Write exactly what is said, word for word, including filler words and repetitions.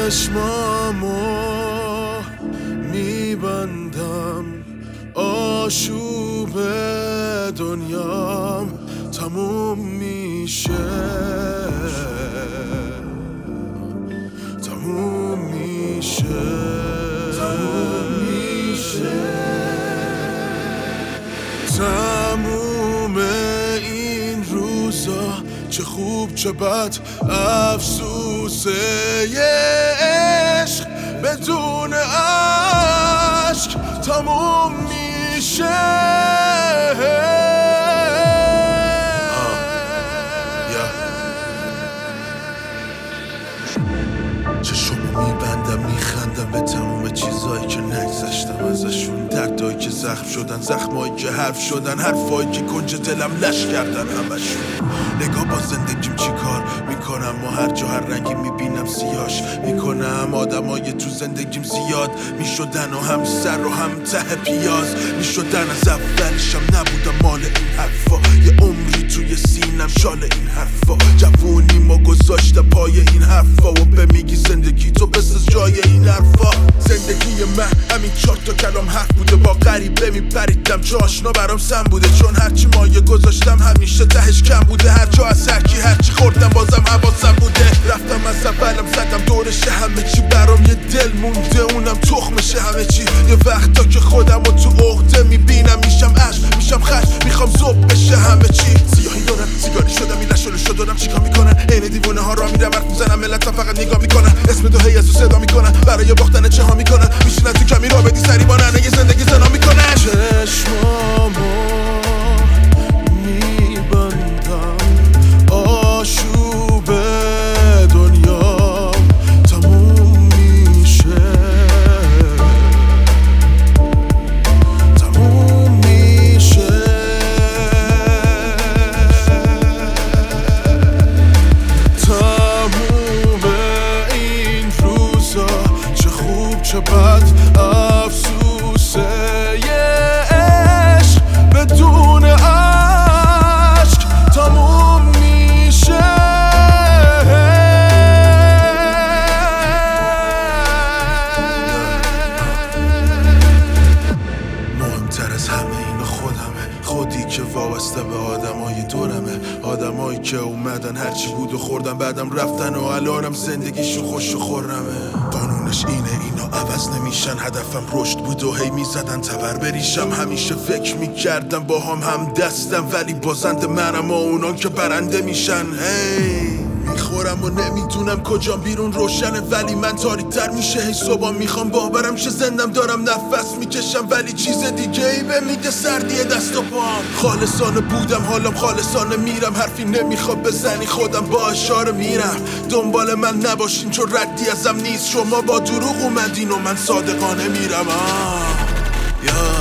چشمامو میبندم، آشوب دنیام تموم میشه، تموم میشه، تموم میشه. تموم این روزا چه خوب چه بد، افسوسه عشق بدون عشق تموم میشه. چشمو میبندم میخندم به تموم چیزایی که نگذشتم ازشون، دردایی که زخم شدن، زخمایی که حرف شدن، حرفایی که کنج دلم لش کردن همشون. نگاه با زندگیم چی کار میکنم و هر جا هر رنگی میبینم سیاش میکنم. آدمای تو زندگیم زیاد میشدن و هم سر و هم ته پیاز میشدن، از اولشم نبودم مال این حرفا، یه عمری توی سینم شال این حرفا. جوونی ما گذاشته پای این حرفا و به میگی زندگی تو بساز جای این حرفا. زندگی من همین چهار تا کلام حرف بوده، با غریبه میپریدم چه آشنا برام سم بوده، چون هرچی مایه گذاشتم همیشه تهش کم بوده. هر جا از هرکی هرچی خوردم بازم حواسم بوده، رفتم از اولم زدم دورشه، همه چی برام یه دل مونده اونم تخمشه همه چی. یه وقتا که خودم رو تو عقده میبینم میشم عشق میشم خش، میخوام زوب بشه همه چی. سیاهی دارم سیگاری شدم این لشالو شد دارم چیکار میکنن، عین دیوونه ها را میرم حرف میزنم، ملتم فقط نگاه میکنن، اسم تو هی از صدا میکنن، برای باختن چه ها میکنن، میشینن تو کمی را بدی سری بانن، یه زندگی زنا میکنن. چشمامو میبندم، آشوب دنیا تموم میشه، تموم میشه. تموم این روزا چه خوب چه بد، افسوسه عشق بدون عشق تموم میشه. مهمتر از همه این خودمه، خودی که وابسته به آدمای دورمه، آدمایی که اومدن هرچی بود و خوردن بعدم رفتن و الانم زندگیشون خوش و خورمه. قانونش اینه اینا عوض نمیشن، هدفم رشد بود و هی میزدن تبر بریشم، همیشه فکر میکردم با هم هم دستم، ولی بازنده منم و اونان که برنده میشن. هی میخورم و نمیدونم کجا بیرون روشنه، ولی من تاریک تر میشه هی صبح میخوام باورم شه زندم دارم نفس میکشم، ولی چیز دیگه ای به میده سردی دست و پام. خالصانه بودم حالم خالصانه میرم، حرفی نمیخواد بزنی خودم با اشاره میرم، دنبال من نباشین چون ردی ازم نیست، شما با دروغ اومدین و من صادقانه میرم. آه. yeah.